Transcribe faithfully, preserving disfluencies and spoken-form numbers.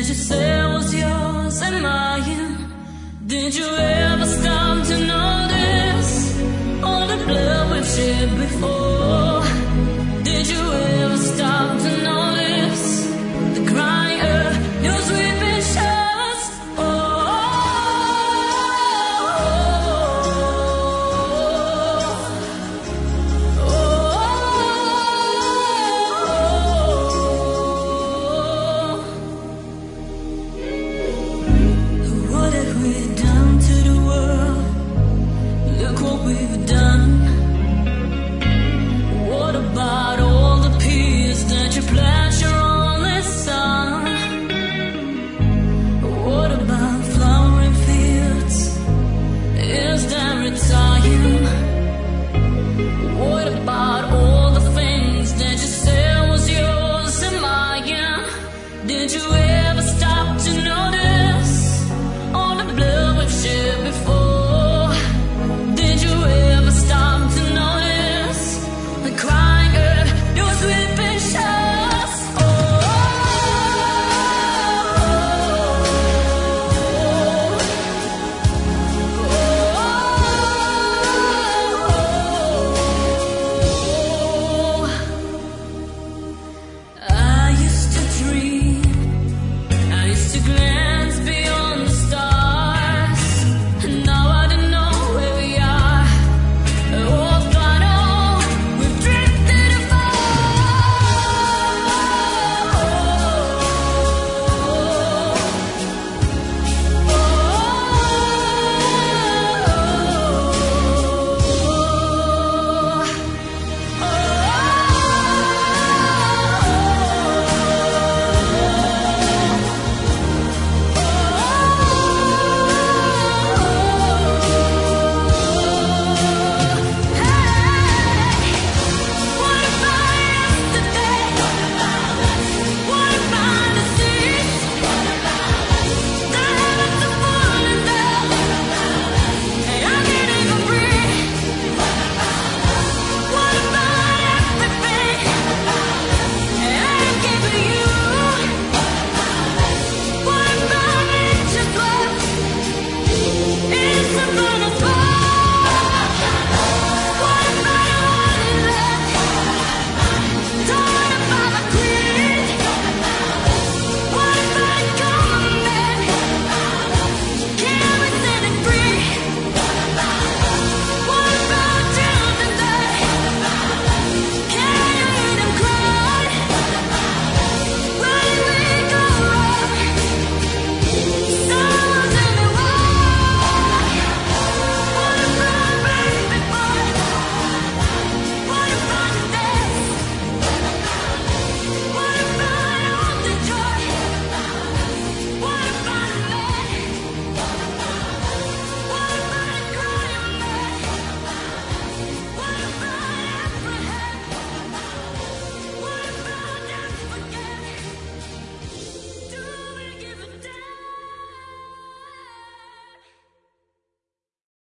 you said was yours and mine? Did you ever stop to notice all the blood we've shed before? Did you ever stop to notice the crying earth, your sweeping shores? Oh, oh, oh. What have we done to the world? Look what we've done. What about all the peace that you pledged your only son? What about flowering fields? Is there a time? What about all the things that you said was yours and mine? Did you ever